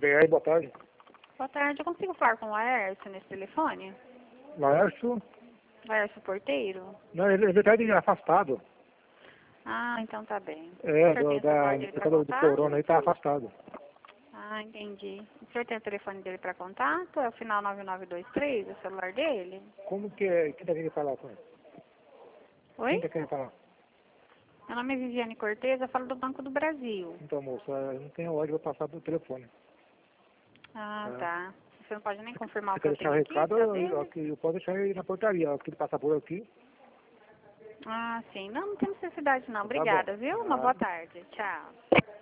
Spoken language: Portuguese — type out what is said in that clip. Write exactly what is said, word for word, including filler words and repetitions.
Bem, boa tarde. Boa tarde, eu consigo falar com o Laércio nesse telefone? Laércio? Laércio Porteiro? Não, ele, ele tá de afastado. Ah, então tá bem. É, O senhor do, tem o da, celular dele por para causa do contato? corona aí tá afastado. Ah, entendi. O senhor tem o telefone dele para contato? É o final nove nove dois três, o celular dele? Como que é? Quem tá querendo falar com ele? Quem Oi? tá querendo falar? Meu nome é Viviane Cortez, eu falo do Banco do Brasil. Então, moça, eu não tenho hora, eu vou passar do telefone. Ah, Tá? tá. Você não pode nem confirmar Você o que quer eu deixar o tenho aqui recado? para Eu, eu, ver? eu, eu posso deixar ele na portaria. O que ele passar por aqui. Ah, sim. Não, não tem necessidade não. Então tá bom. Obrigada, viu? Uma boa Nada. tarde. Tchau.